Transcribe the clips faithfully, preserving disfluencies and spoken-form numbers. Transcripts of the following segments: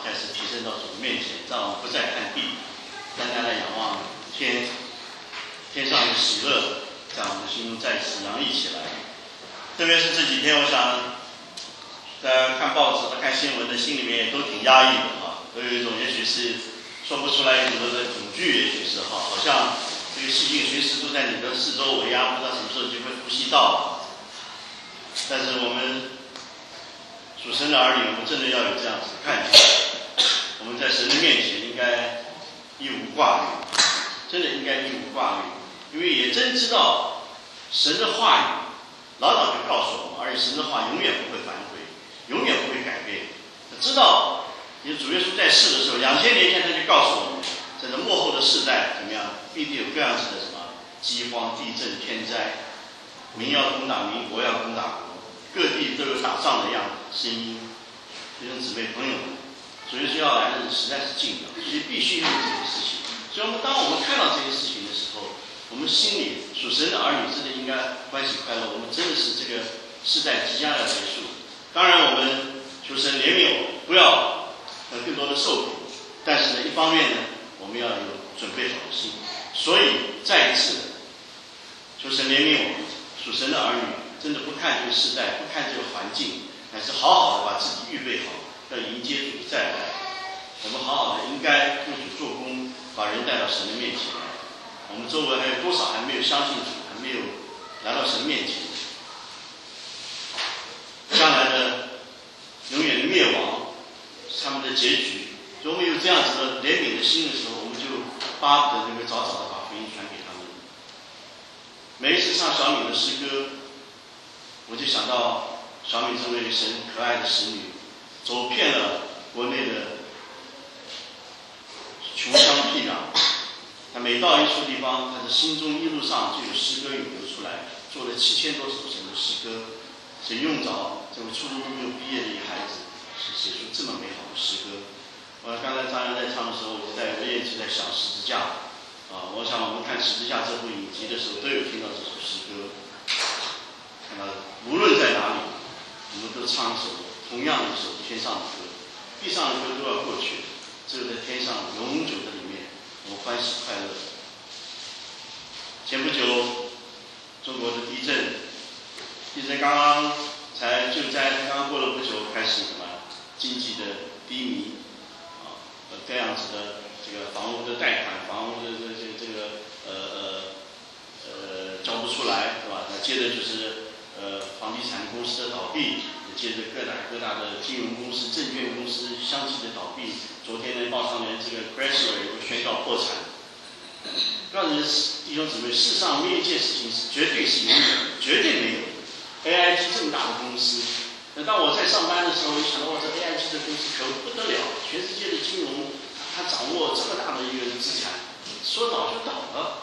开始提升到主的面前，让我们不再看地，单单来仰望天，天上的喜乐在我们的心中再次洋溢起来。特别是这几天，我想大家看报纸、看新闻的心里面也都挺压抑的啊，都有一种也许是说不出来很多的恐惧，也许是哈，好像这个细菌随时都在你的四周围啊，不知道什么时候就会呼吸到。但是我们属神的儿女，我们真的要有这样子的看见，我们在神的面前应该一无挂虑，真的应该一无挂虑，因为也真知道神的话语老早就告诉我们，而且神的话永远不会反悔，永远不会改变。知道你主耶稣在世的时候，两千年前他就告诉我们，在这末后的世代怎么样，必定有各样子的什么饥荒、地震、天灾，民要攻打民，国要攻打国，各地都有打仗的样子声音。弟兄姊妹朋友们，主耶稣要来的日子实在是近了，所以必须有这些事情。所以我们当我们看到这些事情的时候，我们心里属神的儿女真的应该欢喜快乐。我们真的是这个世代即将要结束，当然我们求神怜悯我们，不要呃更多的受苦。但是呢，一方面呢，我们要有准备好的心。所以再一次求神怜悯我们，属神的儿女真的不看这个时代，不看这个环境，乃是好好的把自己预备好，要迎接主的再来。我们好好的应该为主做工，把人带到神的面前来。我们周围还有多少还没有相信主，还没有来到神面前，将来的永远的灭亡是他们的结局。所以我们有这样子的怜悯的心的时候，我们就巴不得能够早早的把福音传给他们。每一次唱小敏的诗歌，我就想到小敏这位神可爱的使女，走遍了国内的穷乡僻壤，她每到一处地方，她的心中一路上就有诗歌涌流出来，做了七千多首神的诗歌。谁用着这位初中都没有毕业的一个孩子，是写出这么美好的诗歌。我刚才张扬在唱的时候，我就在我也就在想十字架啊，我想我们看十字架这部影集的时候，都有听到这首诗歌。看到无论在哪里，我们都唱一首同样的一首天上的歌，地上的歌都要过去，只有在天上永久的里面，我们欢喜快乐。前不久，中国的地震，地震刚刚才救灾，刚刚过了不久，开始什么经济的低迷。这样子的这个房屋的贷款，房屋的这这这个呃呃呃交不出来，是吧？那接着就是呃房地产公司的倒闭，接着各大各大的金融公司、证券公司相继的倒闭。昨天呢，报上面这个 Chrysler 也宣告破产。告诉弟兄姊妹，世上没有一件事情是绝对是永远的，绝对没有。A I G 这么大的公司。那当我在上班的时候，我想到哇，这 A I G 的公司可不得了，全世界的金融，它掌握这么大的一个资产，说倒就倒了。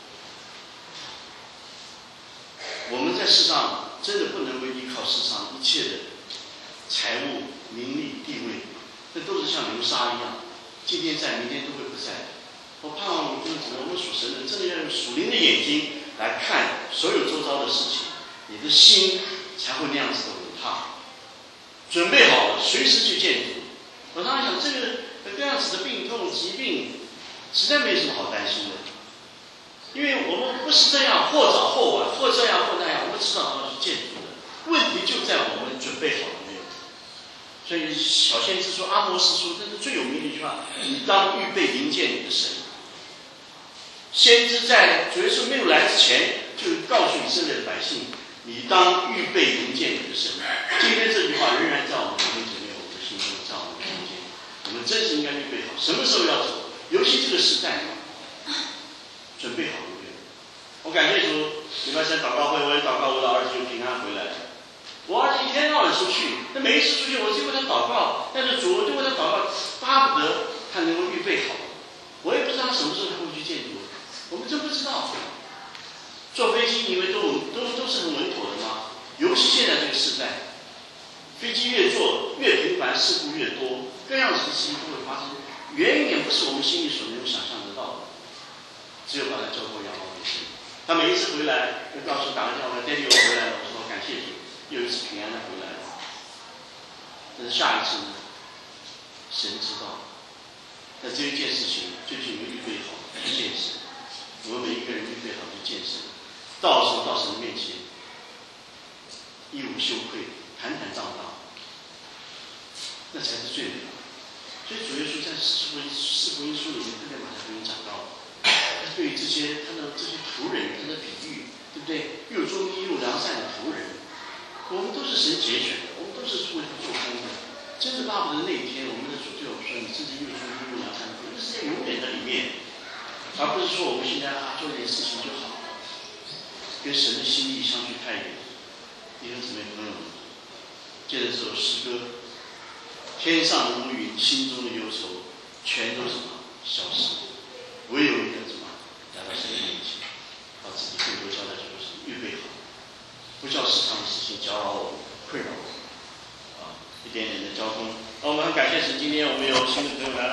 我们在世上真的不能够依靠世上一切的财物、名利、地位，这都是像流沙一样，今天在，明天都会不在的。我盼望我们我们属神的，真的要用属灵的眼睛来看所有周遭的事情，你的心才会那样子的稳踏。准备好了，随时去见主。我常常想，这个这样子的病痛、疾病，实在没什么好担心的，因为我们不是这样，或早或晚，或这样或那样，我们迟早要去见主的。问题就在我们准备好了没有。所以小先知说，阿摩司书这是最有名的一句话：你当预备迎接你的神。先知在主耶稣没有来之前，就告诉以色列的百姓。你当预备迎接你的神。今天这句话仍然在我们弟兄姐妹我们的心中，在我们的中间。我们真是应该预备好，什么时候要走？尤其这个时代，准备好预备。我感谢主，礼拜三祷告会，我也祷告我的儿子就平安回来。我儿子一天到晚出去，那每一次出去，我就为他祷告。但是主就为他祷告，巴不得他能够预备好。我也不知道他什么时候他会去见主，我们真不知道。坐飞机，你以为都都都是很稳妥的吗？尤其现在这个时代，飞机越坐越频繁，事故越多，各样子的事情都会发生，远远不是我们心里所能够想象得到的。只有把它交托仰望给神。他每一次回来，就告诉打个电话，爹地我回来了，我说感谢主，又一次平安的回来了。但是下一次呢？ 神知道。那这一件事情，最近我们预备好去见神，我们每一个人预备好去见神，到时候到神的面前，一无羞愧，坦坦荡荡，那才是最美的。所以主耶稣在四福音四福音书里面特别把它给你讲到了，他对于这些他的这些仆人，他的比喻，对不对？又忠义又良善的仆人，我们都是神拣选的，我们都是为他做工的。真是巴不得那一天，我们的主对我们说：“你这是又忠义又良善的仆人，那是在永远的里面，而不是说我们现在啊做一点事情就好，跟神的心意相距太远。”弟兄姊妹朋友们，接着这首诗歌。天上的乌云，心中的忧愁，全都什么消失，唯有一个什么来到神的面前，把自己更多交在主的手，预备好，不叫世上的事情搅扰我们、困扰我们，啊，一点点的交通。那我们很感谢神，今天我们有新的朋友来到。